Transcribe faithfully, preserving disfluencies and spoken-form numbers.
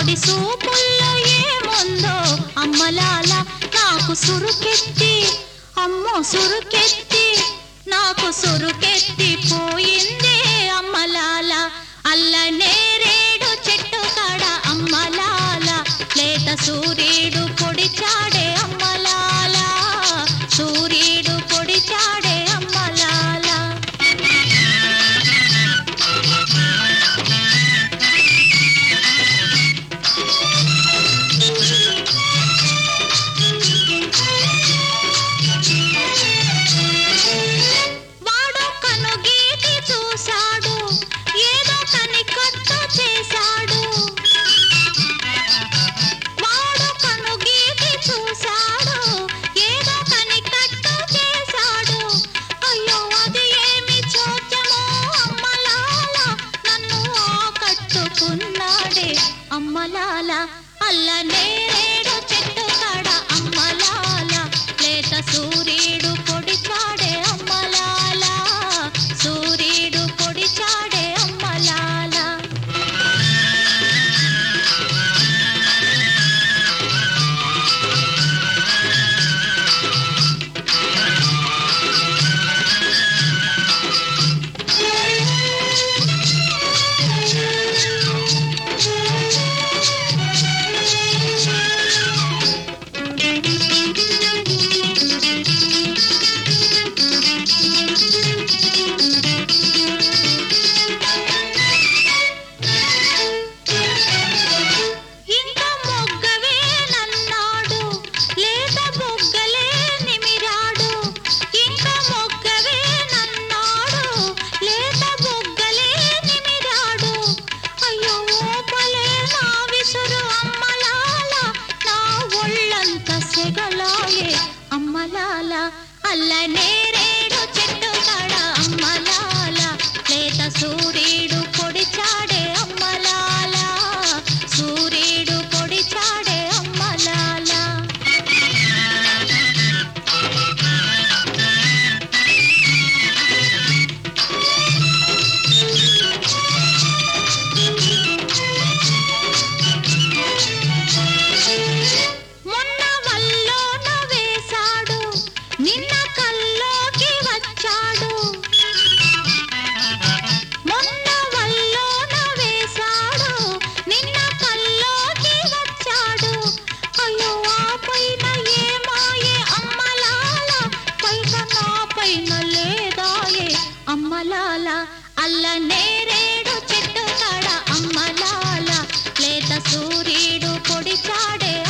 వాడి సూపుల్లో ఏముందో అమ్మలాల నాకు సురుకెత్తి అమ్మో సురుకెత్తి నాకు సురుకెత్తి పోయిందే అమ్మలాల అల్ల నేరేడు చెట్టు కాడ అమ్మలాల లేత సూర్యుడు పొడిచాడే అమ్మలాల సూర్యుడు పొడిచాడే అమ్మలాల వాడు కనుగీటి చూశాడు ఏదో కనికట్టు చేశాడు వాడు కనుగీటి చూశాడు ఏదో కనికట్టు చేశాడు అయ్యో అది ఏమి చోద్యమో అమ్మలాల నన్ను ఆకట్టుకున్నాడే అమ్మలాల అల్ల నేరేడు చెట్టు కాడ అమ్మలాల లేత సూర్యుడు పొడిచాడే అమ్మలాల సూర్యుడు పొడిచాడే అమ్మలాల ఇంకా మొగ్గవే నన్నాడు లేత బొగ్గలే నిమిరాడు ఇంకా మొగ్గవే నన్నాడు లేత బొగ్గలే నిమిరాడు అయ్యో ఓపలే నా విసురు అమ్మలాల నా ఒళ్ళంత సెగలాయే అమ్మలాల అల్ల నేరేడు చెట్టు కాడ అమ్మలాల లేత సూర్యుడు పొడిచాడే అమ్మలాల సూర్యుడు పొడిచాడే అమ్మలాల మొన్న వల్లోన వేశాడు నిన్న కల్లోకి వచ్చాడు మొన్న వల్లోన వేశాడు నిన్న కల్లోకి వచ్చాడు అయ్యో ఆ పైన ఏమాయే అమ్మలాల పైన నా పైన లేదాయే అమ్మలాల అల్ల నేరేడు చెట్టు కాడ అమ్మలాల లేత సూర్యుడు పొడిచాడే